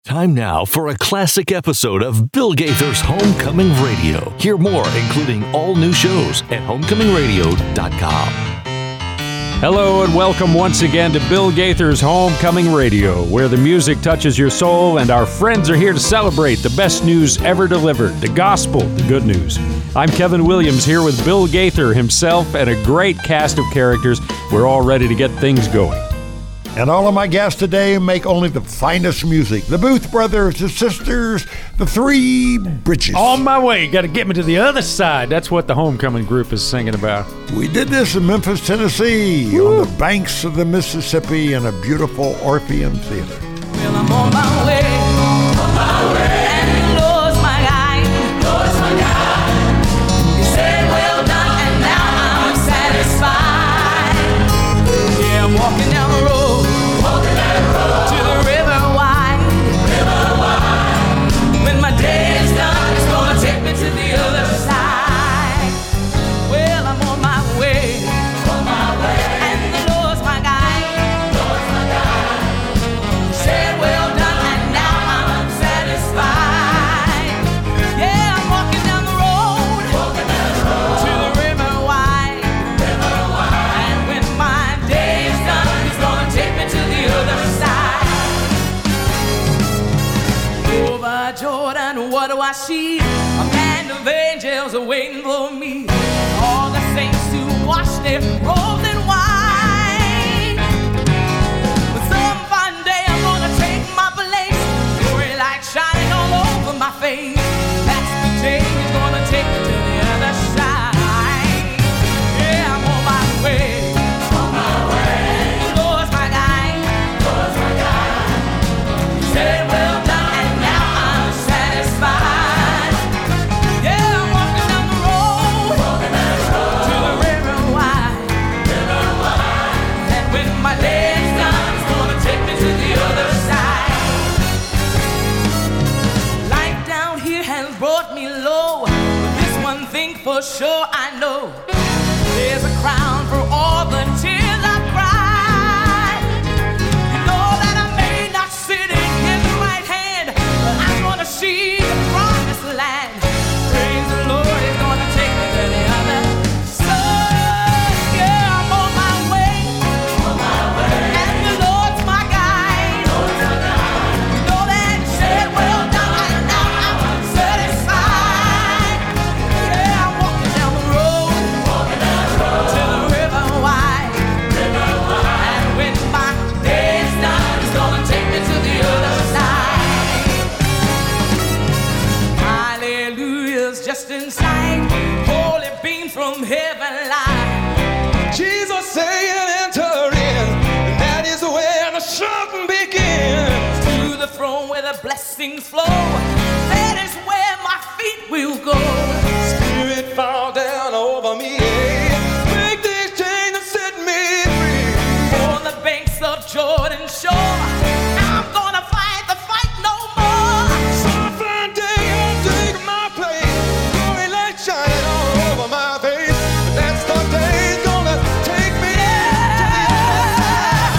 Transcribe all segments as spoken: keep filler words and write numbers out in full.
Time now for a classic episode of Bill Gaither's Homecoming Radio. Hear more, including all new shows at homecoming radio dot com. Hello and welcome once again to Bill Gaither's Homecoming Radio, where the music touches your soul and our friends are here to celebrate the best news ever delivered, the gospel, the good news. I'm Kevin Williams here with Bill Gaither himself and a great cast of characters. We're all ready to get things going. And all of my guests today make only the finest music. The Booth Brothers, the Sisters, the Three Bridges. On my way. Got to get me to the other side. That's what the Homecoming group is singing about. We did this in Memphis, Tennessee, Woo. on the banks of the Mississippi in a beautiful Orpheum Theater. Well, I'm on my way. On my way. And the Lord's my guide. Lord's my guide. He said, well done, and now I'm satisfied. Yeah, I'm walking down the road. To the river wide, river wide. When my day is done, it's gonna take me to the other side. Well, I'm on my way, on my way. And the Lord's my guide, Lord's my guide. He said, well done, and now I'm satisfied. Yeah, I'm walking down the road, walking down the road. To the river wide, river wide. And when my day is done, it's gonna take me to the other side. Over Jordan, what do I see? A band of angels are waiting for me. All the saints who wash their robes in white. But some fine day I'm gonna take my place. Glory light shining all over my face. That's the day he's gonna take me to the other side. Yeah, I'm on my way. On my way. The Lord's my guide. Lord's my guide. He said, well done. For sure I know there's a crown for all the tears I cried. You know that I may not sit in his right hand, but I'm gonna see the promised land. Praise the Lord, he's gonna take me to the other side. Yeah, I'm on my way, on my way. And the Lord's my guide, Lord's my guide. You know that he said, well done, and now I'm satisfied. Just inside, holy beam from heaven light. Jesus saying, enter in, and that is where the something begins. To the throne where the blessings flow, that is where my feet will go. Spirit fall down over me, break these chains and set me free. On the banks of Jordan shore, I'm gonna fight the fight no more. Some fine day I'll take my place. Shining all over my face, but that's the day he's gonna take me to the other side.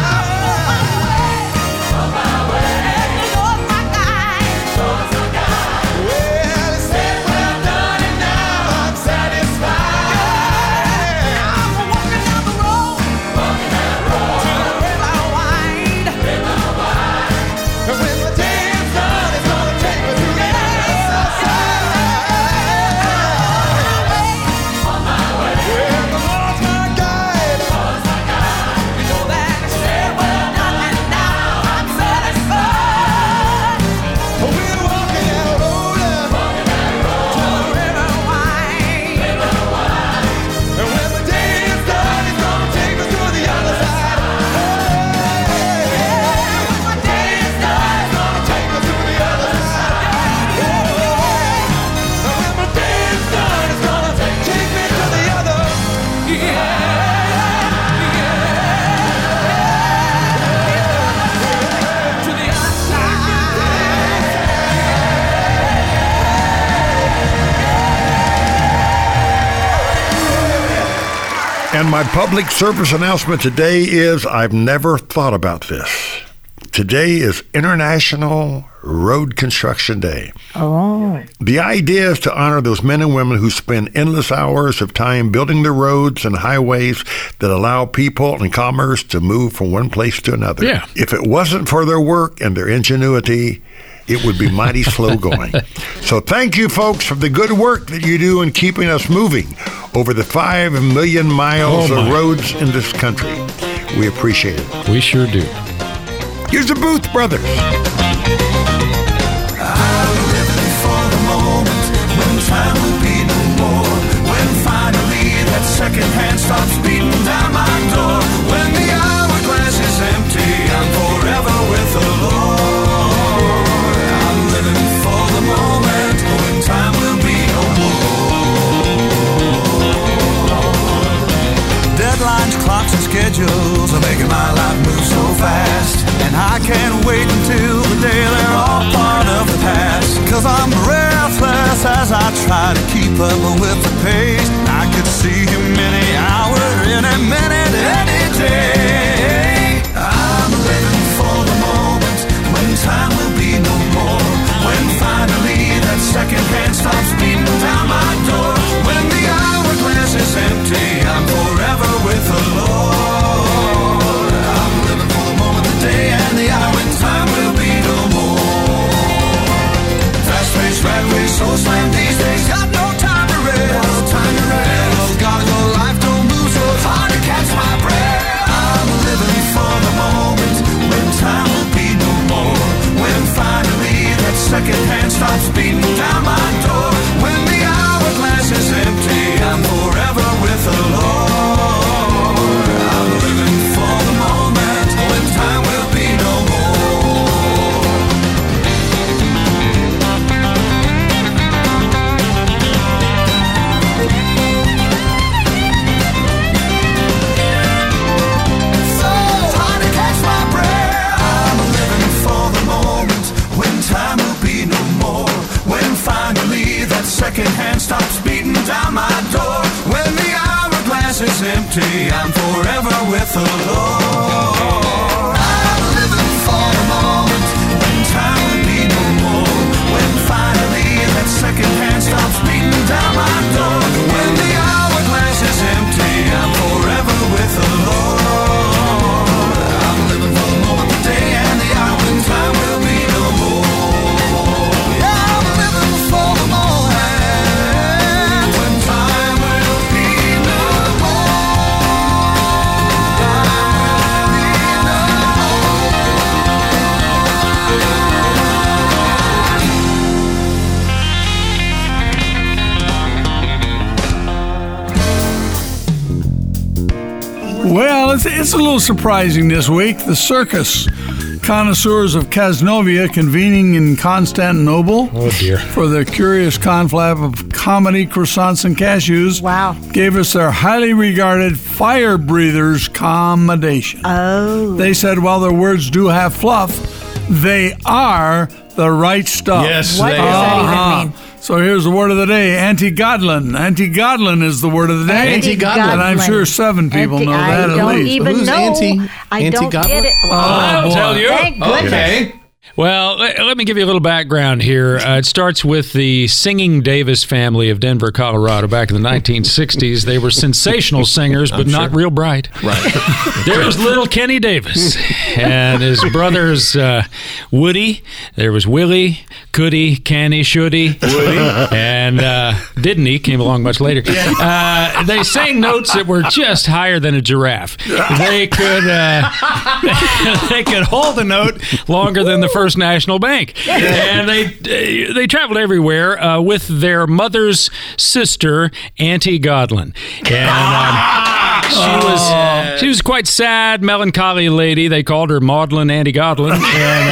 On my way, and the Lord's my guide, Lord's my guide. Well, he said, well done, and now I'm satisfied. I'm walking down the road, walking down the road to the river wide, river wide. And when the day is done, it's gonna take me to the other side. And my public service announcement today is I've never thought about this. Today is International Road Construction Day. Oh. The idea is to honor those men and women who spend endless hours of time building the roads and highways that allow people and commerce to move from one place to another. Yeah. If it wasn't for their work and their ingenuity, it would be mighty slow going. So thank you, folks, for the good work that you do in keeping us moving over the five million miles Oh, of my. roads in this country. We appreciate it. We sure do. Here's the Booth Brothers. I'm living for the moment when time will be no more. When finally that second hand stops beating down my door. When the hourglass is empty, I'm forever with the Lord. I'm living for the moment when time will be no more. Deadlines, clocks, and schedules are making my life move so fast. And I can't wait until the day they're all part of the past. Cause I'm breathless as I try to keep up with the pace. I could see him any hour, any minute, any day. I'm living for the moment when time will be no more. When finally that second hand stops beating down my door. When the hourglass is empty, I'm forever with the Lord. Day and the hour when time will be no more. Fast race, rat race, so slam these days. Got no time to rest. No time to rest. Oh, gotta go, life don't move, so it's hard to catch my breath. I'm living for the moment when time will be no more. When finally that second hand stops beating down my door. When the hourglass is empty, I'm forever with the Lord. I'm living for the moment when time will be no more. So hard to catch my breath. I'm living for the moment when time will be no more. When finally that second hand stops beating down my door. When the hourglass is empty, I'm forever with the Lord. I'm living for the moment when time will be no more. When finally that second hand stops beating down my door. When the hourglass is empty, I'm forever with the Lord. I'm living for the moment, the day and the hour when time will be no more. Yeah, I'm living for the moment when time will be no Well, it's, it's a little surprising this week. The circus connoisseurs of Casnovia convening in Constantinople Oh, dear. for the curious conflab of comedy, croissants, and cashews. Wow. Gave us their highly regarded Fire Breathers commendation. Oh. They said while their words do have fluff, they are the right stuff. Yes, What they does that are. even Uh-huh. mean? So here's the word of the day, anti-godlin. Anti-godlin is the word of the day. Anti-godlin. And I'm sure seven people Anti- know that I at don't least. even Who's know. anti- I don't anti-godlin? get it. I'll boy. tell you. Thank goodness. Okay. Well, let, let me give you a little background here. Uh, it starts with the Singing Davis family of Denver, Colorado. Back in the nineteen sixties, they were sensational singers, but not real bright. Right. There was little Kenny Davis and his brothers uh, Woody. There was Willie, Couldy, Canny, Shouldy, and uh, Didn't he came along much later. Uh, they sang notes that were just higher than a giraffe. They could uh, they could hold a note longer than the First National Bank, and they they traveled everywhere uh, with their mother's sister, Auntie Godlin, and. Um, She was she was quite sad, melancholy lady. They called her Maudlin Auntie Godlin. And,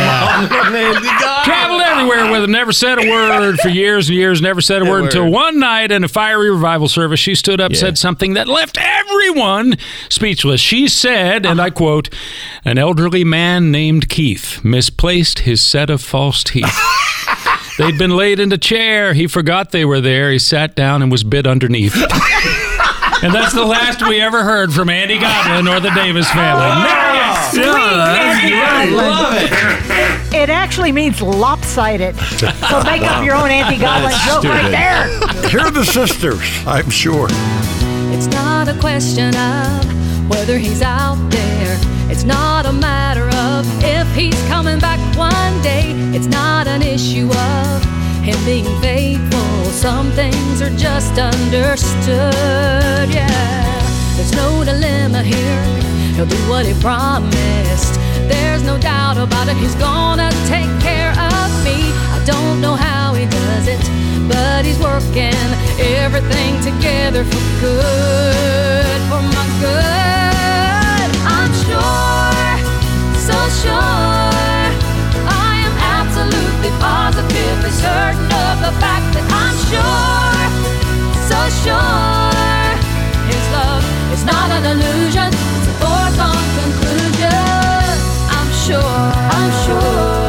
uh, traveled everywhere with her, never said a word for years and years, never said a word until one night in a fiery revival service, she stood up and said something that left everyone speechless. She said, and I quote, "An elderly man named Keith misplaced his set of false teeth. They'd been laid in a chair. He forgot they were there. He sat down and was bit underneath." And that's the last we ever heard from Auntie Godlin or the Davis family. Nice! Sweet that's Andy great. Godwin. Love it. It actually means lopsided. So make up your own Andy Godwin joke right there. Hear the sisters, I'm sure. It's not a question of whether he's out there. It's not a matter of if he's coming back one day. It's not an issue of him being faithful. Some things are just understood, yeah. There's no dilemma here. He'll do what he promised. There's no doubt about it. He's gonna take care of me. I don't know how he does it, but he's working everything together for good, for my good. I'm sure, so sure. I am absolutely positively certain of the fact that I'm sure, so sure. His love is not an illusion, it's a foregone conclusion. I'm sure, I'm sure.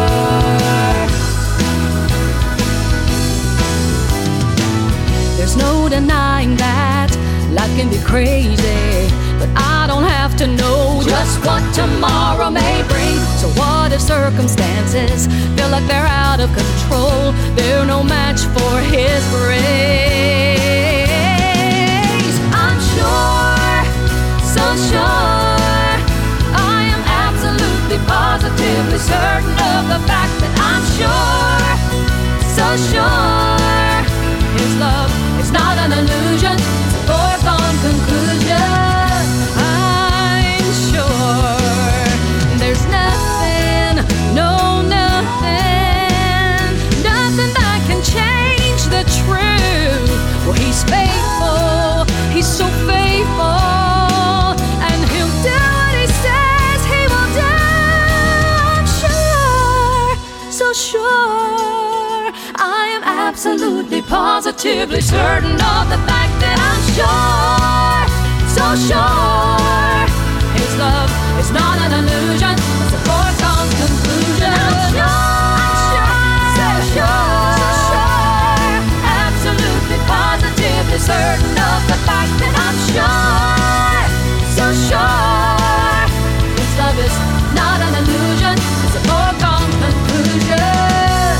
There's no denying that life can be crazy, but I don't have to know just what tomorrow may bring. So what if circumstances feel like they're out of control? They're no match for his grace. I'm sure, so sure. I am absolutely positively certain of the fact that I'm sure, so sure. His love is not an illusion, it's a foregone conclusion. I'm sure there's nothing, no nothing, nothing that can change the truth. Well, he's faithful, he's so faithful, and he'll do what he says he will do. I'm sure, so sure. I am absolutely positively certain of the fact that I'm sure, so sure. His love is not an illusion, it's a foregone conclusion. I'm sure, so sure, so sure. Absolutely positively certain of the fact that I'm sure, so sure. His love is not an illusion, it's a foregone conclusion.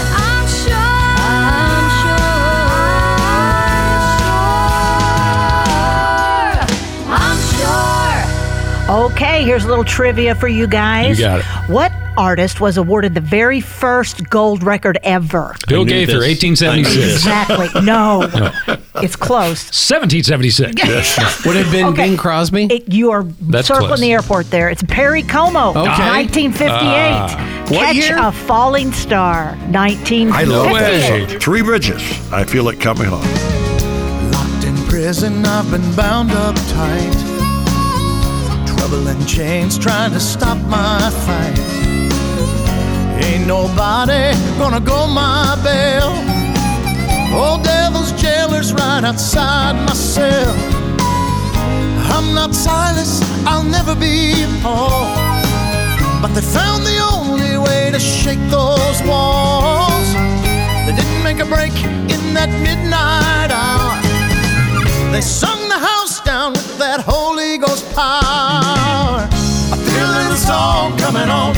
Okay, here's a little trivia for you guys. You got it. What artist was awarded the very first gold record ever? Bill I knew Gaither, this. eighteen seventy-six. Exactly. No. It's close. seventeen seventy-six. Would it have been Okay. Bing Crosby? It, you are That's circling close. the airport there. It's Perry Como, Okay. nineteen fifty-eight. Ah. What Catch year? a Falling Star, nineteen I love fifty-eight. that song. Three Bridges. I feel it coming on. Locked in prison, I've been bound up tight. Trouble and chains trying to stop my fight. Ain't nobody gonna go my bail. Old devil's jailer's right outside my cell. I'm not Silas, I'll never be Paul, but they found the only way to shake those walls. They didn't make a break in that midnight hour. They sung the house down with that Holy Ghost power. I feel a little song coming on.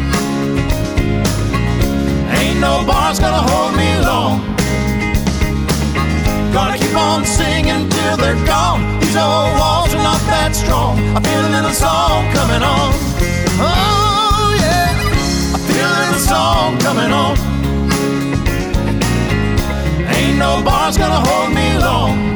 Ain't no bars gonna hold me long. Gonna keep on singing till they're gone. These old walls are not that strong. I feel a little song coming on. Oh yeah, I feel a little song coming on. Ain't no bars gonna hold me long.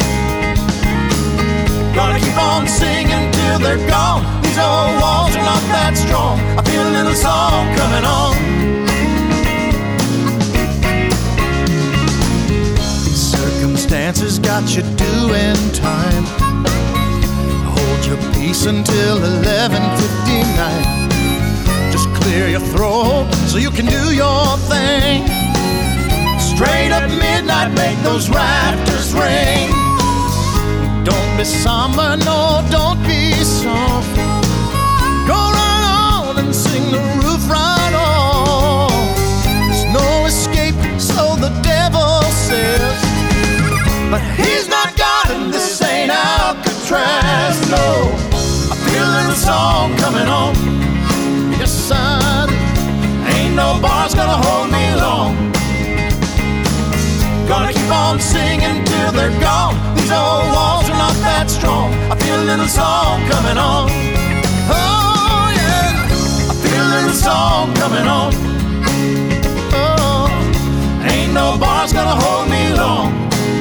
Gonna keep on singing till they're gone. These old walls are not that strong. I feel a little song coming on. Circumstances got you doing time. Hold your peace until eleven fifty-nine. Just clear your throat so you can do your thing. Straight up midnight, make those rafters ring. Don't be somber, no, don't be soft. Go right on and sing the roof right off. There's no escape, so the devil says. But he's not God and this ain't Alcatraz, no. I feel a little song coming on. no bar's gonna hold me long. Gonna keep on singing till they're gone. These old walls are not that strong. I feel a little song coming on. Oh yeah, I feel a little song coming on. Oh, ain't no bar's gonna hold me long.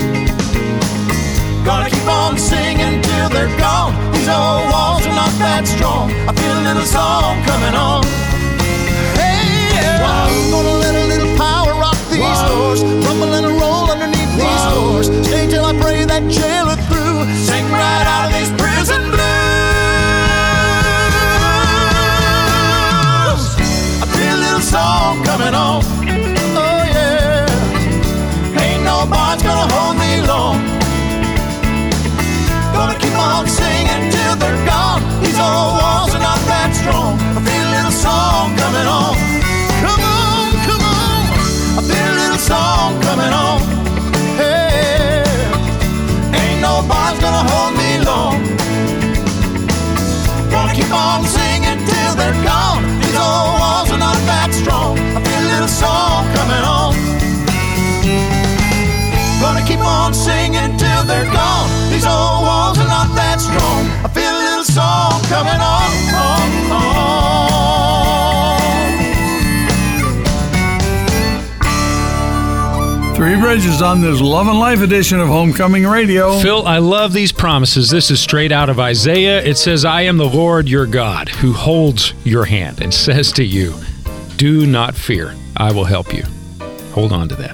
Gonna keep on singing till they're gone. These old walls are not that strong. I feel a little song coming on. Hey, yeah. Wow. Gonna let a little power rock these wow. doors. Rumble and roll underneath wow. these doors. Stay till I pray that jailer through. Sing right out of these prison blues. I feel a little song coming on. Oh yeah. Ain't no bar's gonna hold me long. Gonna keep on singing till they're gone. These old walls are not that strong. I feel a little song coming on. Come on, come on. I feel a little song coming on. Hey, ain't no bar's gonna hold me long. Gonna keep on singing till they're gone. These old walls are not that strong. I feel a little song coming on. Gonna keep on singing till they're gone. These old walls are not that strong. I feel a little song coming on, on, on. Three Bridges on this Love and Life edition of Homecoming Radio. Phil, I love these promises. This is straight out of Isaiah. It says, I am the Lord your God who holds your hand and says to you, do not fear. I will help you. Hold on to that.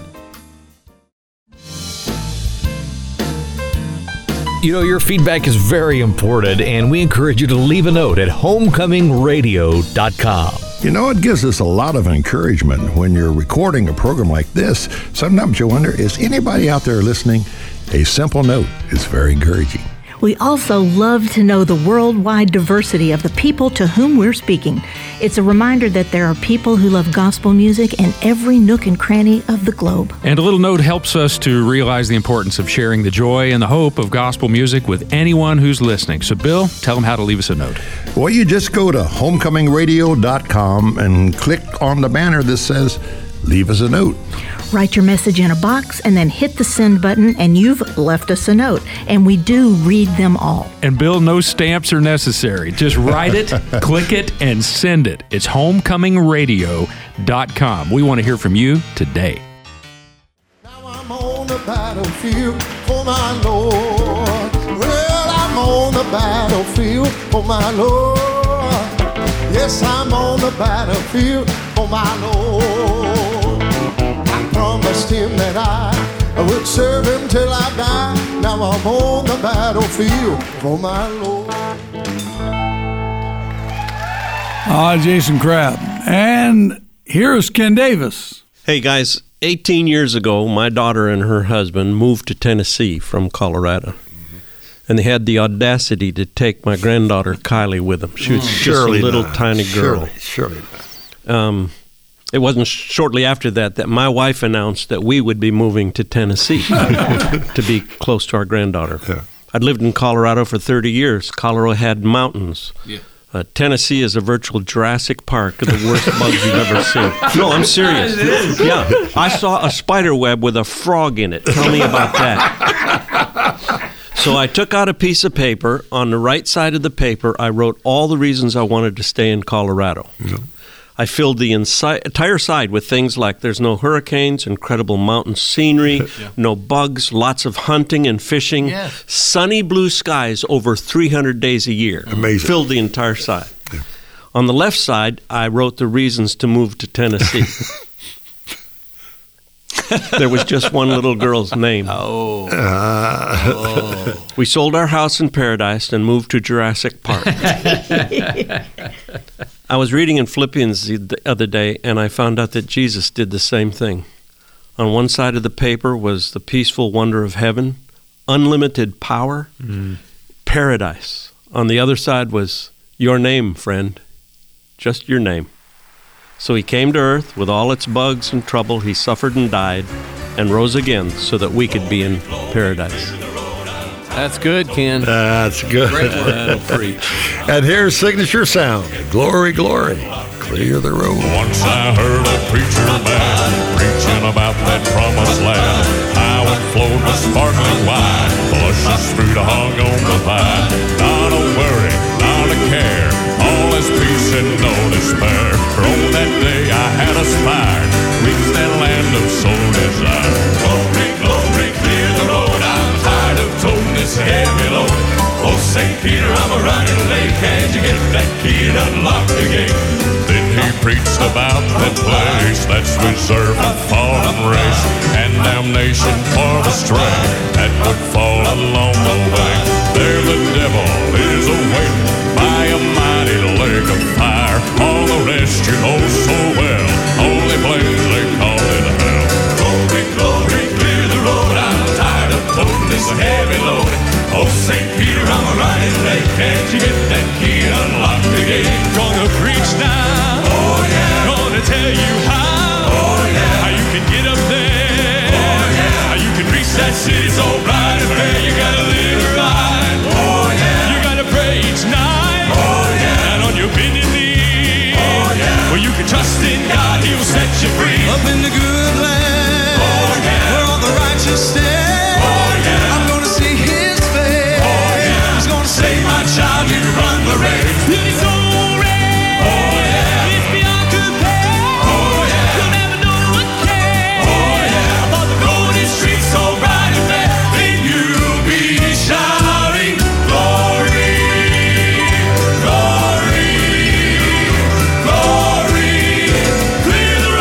You know, your feedback is very important, and we encourage you to leave a note at homecoming radio dot com. You know, it gives us a lot of encouragement when you're recording a program like this. Sometimes you wonder, is anybody out there listening? A simple note is very encouraging. We also love to know the worldwide diversity of the people to whom we're speaking. It's a reminder that there are people who love gospel music in every nook and cranny of the globe. And a little note helps us to realize the importance of sharing the joy and the hope of gospel music with anyone who's listening. So, Bill, tell them how to leave us a note. Well, you just go to homecoming radio dot com and click on the banner that says, leave us a note. Write your message in a box and then hit the send button, and you've left us a note. And we do read them all. And Bill, no stamps are necessary. Just write it, click it, and send it. It's homecoming radio dot com. We want to hear from you today. Now I'm on the battlefield for my Lord. Well, I'm on the battlefield for my Lord. Yes, I'm on the battlefield for my Lord. Promised him that I would serve him till I die. Now I'm on the battlefield for my Lord. Ah, Jason Crabb. And here's Ken Davis. Hey, guys, eighteen years ago, my daughter and her husband moved to Tennessee from Colorado. Mm-hmm. And they had the audacity to take my granddaughter, Kylie, with them. She was mm, just a little not. tiny girl. Surely, surely not. Um... It wasn't shortly after that that my wife announced that we would be moving to Tennessee to be close to our granddaughter. Yeah. I'd lived in Colorado for thirty years. Colorado had mountains. Yeah. Uh, Tennessee is a virtual Jurassic Park of the worst bugs you've ever seen. No, I'm serious. Yeah, I saw a spider web with a frog in it. Tell me about that. So I took out a piece of paper. On the right side of the paper, I wrote all the reasons I wanted to stay in Colorado. Yeah. I filled the insi- entire side with things like there's no hurricanes, incredible mountain scenery, yeah. no bugs, lots of hunting and fishing, yeah. sunny blue skies over three hundred days a year. Amazing. Filled the entire side. Yeah. On the left side, I wrote the reasons to move to Tennessee. There was just one little girl's name. Oh. Uh. oh. We sold our house in Paradise and moved to Jurassic Park. I was reading in Philippians the other day, and I found out that Jesus did the same thing. On one side of the paper was the peaceful wonder of heaven, unlimited power, mm. paradise. On the other side was your name, friend, just your name. So he came to earth with all its bugs and trouble. He suffered and died and rose again so that we could be in paradise. That's good, Ken. That's good. Great. That'll preach. And here's signature sound. Glory, glory, clear the road. Once I heard a preacher man preaching about that promised land. How it flowed with sparkling wine, luscious fruit hung on the vine. Not a worry, not a care, all is peace and no despair. For on that day I had aspired, reached that land of soul desire. Glory, glory, clear the road, I'm tired of toting this heavy load. Oh, Saint Peter, I'm a running late, can't you get that key and unlock the gate? Then he preached about that place that's reserved for fallen race, and damnation for the stray that would fall along the way. There the devil is awaiting by a mighty lake of fire. All the rest you know so well, only place they call it hell. Glory, glory, clear the road, I'm tired of toting this heavy load. Oh, Saint Peter, I'm a running late, can't you get that key and unlock the gate? Gonna preach now, oh yeah, gonna tell you how, oh yeah, how you can get up there, oh yeah, how you can reach that city so bright and fair. You gotta live right, oh yeah, you gotta pray each night, oh yeah, and on your bended knee, oh yeah, well you can trust in God, He'll set you free. Up in the good land, oh yeah, where all the righteous stand, oh yeah, I'm gonna see His face, oh yeah, He's gonna save my child, you run the race. It's all red, oh yeah, it's beyond compare, oh yeah, you'll never know what care, oh yeah, for the road is street so bright and fair, then you'll be shouting glory, glory, glory, clear the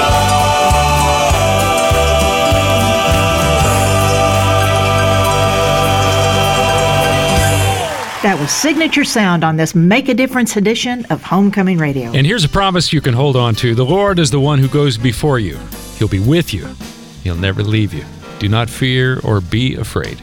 That was Signature Sound on this Make a Difference edition of Homecoming Radio. And here's a promise you can hold on to. The Lord is the one who goes before you. He'll be with you. He'll never leave you. Do not fear or be afraid.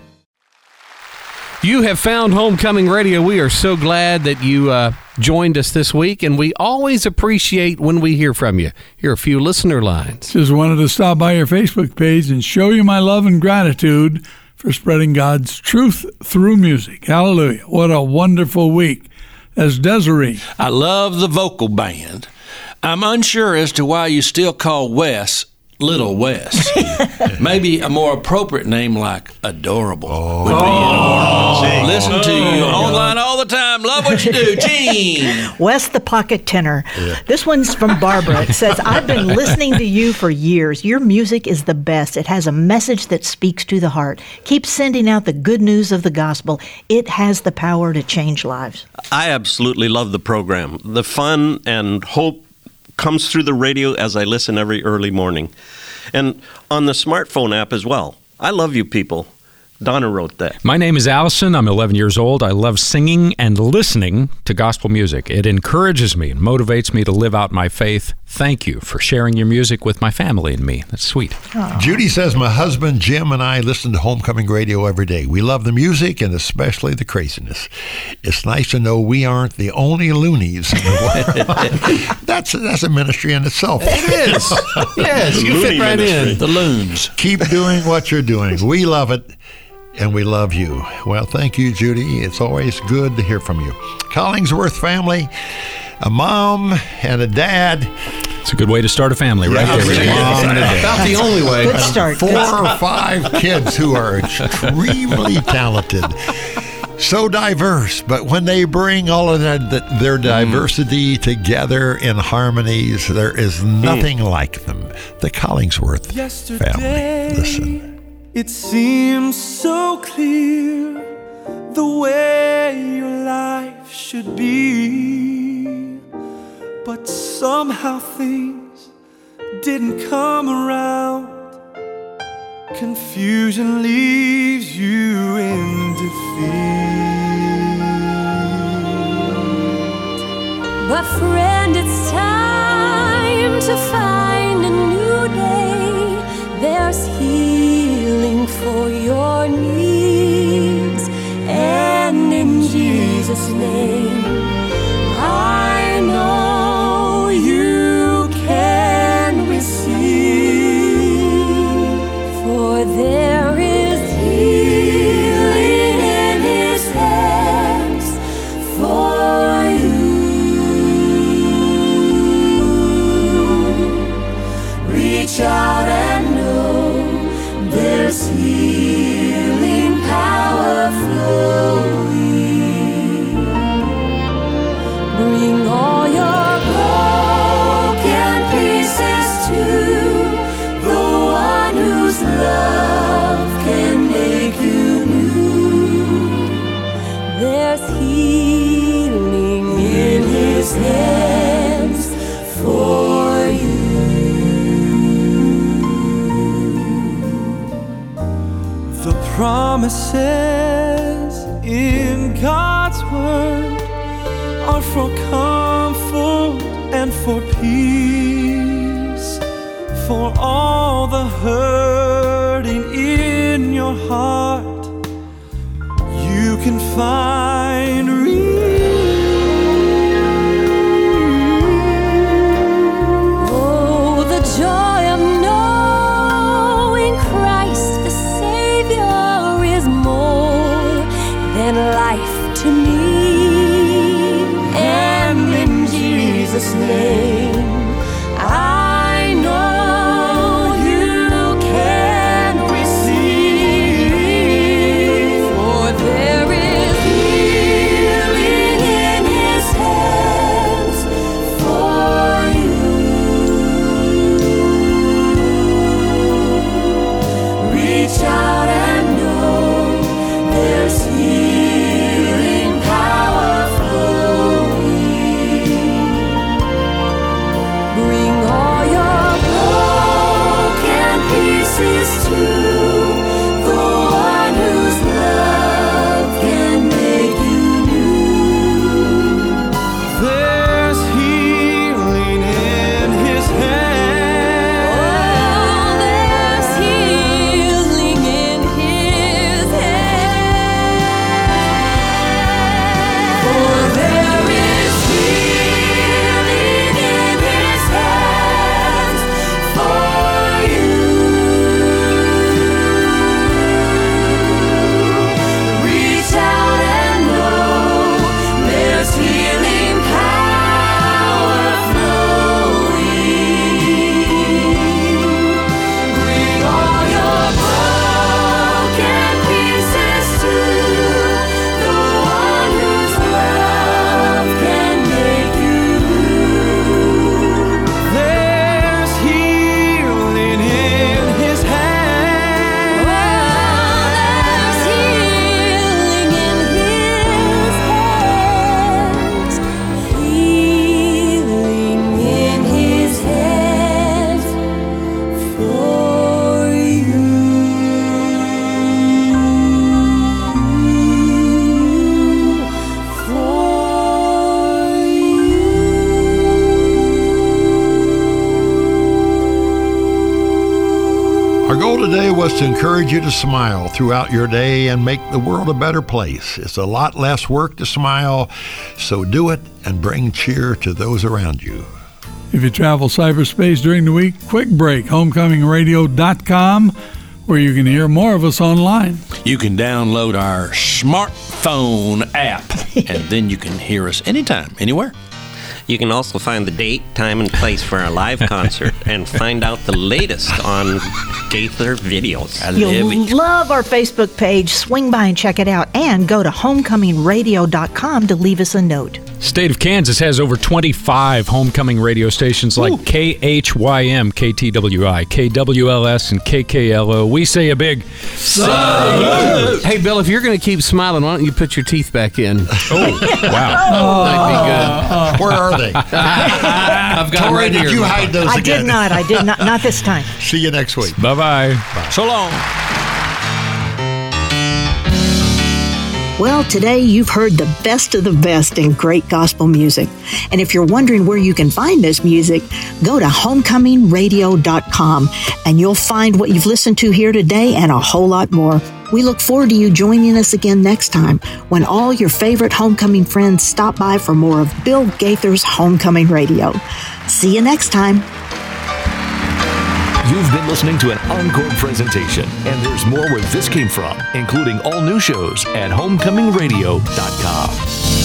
You have found Homecoming Radio. We are so glad that you uh, joined us this week, and we always appreciate when we hear from you. Here are a few listener lines. Just wanted to stop by your Facebook page and show you my love and gratitude for spreading God's truth through music. Hallelujah. What a wonderful week. That's Desiree. I love the vocal band. I'm unsure as to why you still call Wes Little Wes. Maybe a more appropriate name like Adorable oh. would be oh. in order. Listen to you online all the time. Love what you do. Gene. Wes the Pocket Tenor. Yeah. This one's from Barbara. It says, I've been listening to you for years. Your music is the best. It has a message that speaks to the heart. Keep sending out the good news of the gospel. It has the power to change lives. I absolutely love the program. The fun and hope comes through the radio as I listen every early morning. And on the smartphone app as well. I love you people. Donna wrote that. My name is Allison. I'm eleven years old. I love singing and listening to gospel music. It encourages me and motivates me to live out my faith. Thank you for sharing your music with my family and me. That's sweet. Aww. Judy says, my husband Jim and I listen to Homecoming Radio every day. We love the music and especially the craziness. It's nice to know we aren't the only loonies in the world. that's, that's a ministry in itself. It is. Yes, you fit right ministry. in. The loons. Keep doing what you're doing. We love it. And we love you. Well, thank you, Judy. It's always good to hear from you. Collingsworth family, a mom and a dad. It's a good way to start a family, right yeah, there. Mom and a dad. About the only way. Good start. Four good or start. five kids who are extremely talented. So diverse, but when they bring all of that, their diversity mm. together in harmonies, there is nothing mm. like them. The Collingsworth Yesterday, family. Listen. It seems so clear the way your life should be, but somehow things didn't come around. Confusion leaves you in defeat. But friend, it's time to find a new day. There's healing for your needs, and in Jesus' name, I know you can receive, for there is healing in His hands for you. There's healing power flowing. Bring all your broken pieces to the one whose love can make you new. There's healing in his hands for you. The promises in God's word are for comfort and for peace, for all the hurting in your heart. You can find relief. Oh, the joy of knowing Christ the Savior is more than life to me. And in Jesus' name, I know you can receive. For there is healing in his hands for you. Reach out and know there's healing power flowing. Bring all your broken pieces to the one whose love can make you new. There's healing in his hands. Oh, there's healing in his hands. For there is healing in his hands for you. Reach out and know there's healing power flowing. Bring all your broken pieces to the one whose love can make you new. There's healing in his hands. There's healing in his hands. Healing in his hands for you. Our goal today was to encourage you to smile throughout your day and make the world a better place. It's a lot less work to smile, so do it and bring cheer to those around you. If you travel cyberspace during the week, quick break, homecoming radio dot com, where you can hear more of us online. You can download our smartphone app, and then you can hear us anytime, anywhere. You can also find the date, time, and place for our live concert and find out the latest on Gaither videos. You'll love our Facebook page. Swing by and check it out. And go to homecoming radio dot com to leave us a note. State of Kansas has over twenty-five homecoming radio stations like K H Y M, K T W I, K W L S, and K K L O. We say a big Salute! Hey, Bill, if you're going to keep smiling, why don't you put your teeth back in? Oh, wow. Oh, that'd be good. Where are they? I've got 'em Tori, right did here. you hide those I again? did not. I did not. Not this time. See you next week. Bye-bye. So long. Well, today you've heard the best of the best in great gospel music. And if you're wondering where you can find this music, go to homecoming radio dot com and you'll find what you've listened to here today and a whole lot more. We look forward to you joining us again next time when all your favorite homecoming friends stop by for more of Bill Gaither's Homecoming Radio. See you next time. You've been listening to an encore presentation, and there's more where this came from, including all new shows at homecoming radio dot com.